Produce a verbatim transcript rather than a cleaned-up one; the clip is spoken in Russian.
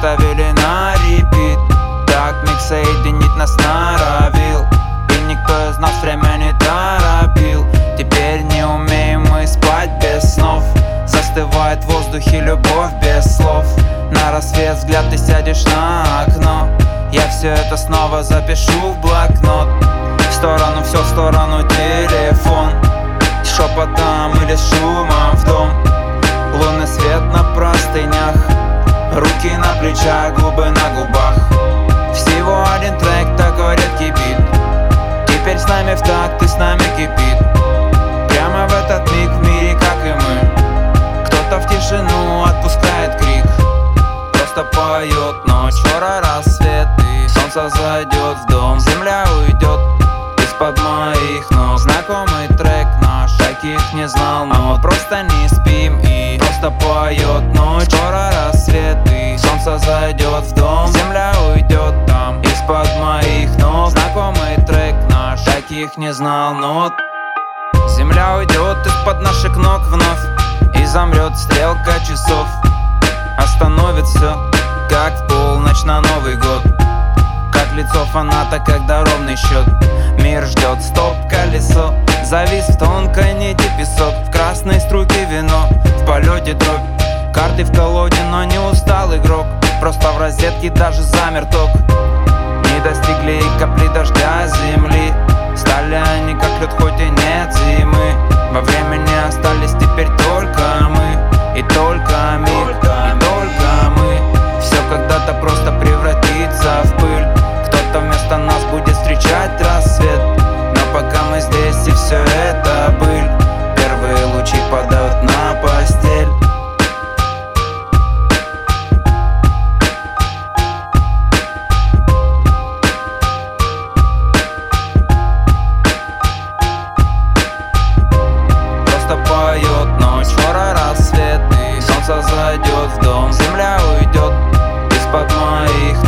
поставили на репит. Так миг соединить нас норовил, и никто из нас время не торопил. Теперь не умеем мы спать без снов. Застывает в воздухе любовь без слов. На рассвет взгляд ты сядешь на окно. Я все это снова запишу в блокнот. В сторону, все в сторону телефон. Шепотом или с шумом в дом. Лунный свет на простынях, руки на плечах, губы на губах. Всего один трек, такой редкий бит. Теперь с нами в такт и с нами кипит. Прямо в этот миг в мире, как и мы. Кто-то в тишину отпускает крик. Просто поет ночь, скоро рассвет, и солнце зайдет в дом. Земля уйдет из-под моих ног. Знакомый трек наш, таких не знал, но просто не спим и просто поет ночь. Скоро рассвет, и солнце зайдет в дом. Земля уйдет там из-под моих ног. Знакомый трек наш, таких не знал, но земля уйдет из-под наших ног вновь, и замрет стрелка часов. Остановит все, как в полночь на Новый год. Как лицо фаната, когда ровный счет. Мир ждет, стоп-колесо. Завис в тонкой нити песок. В красной струйке вино, в полете дробь. Карты в колоде, но не устал игрок. Просто в розетке даже замер ток. Не достигли и капли дождя земли. Стали они как лед, хоть и нет зимы. Во времени остались теперь только мы. И только мир, и только мы. Все когда-то просто превратится в пыль. Кто-то вместо нас будет встречать рассвет. Но пока мы здесь, и все это быль. Первые лучи падают на постель. Просто поет ночь, скоро рассвет, и солнце зайдет в дом. Земля уйдет из-под моих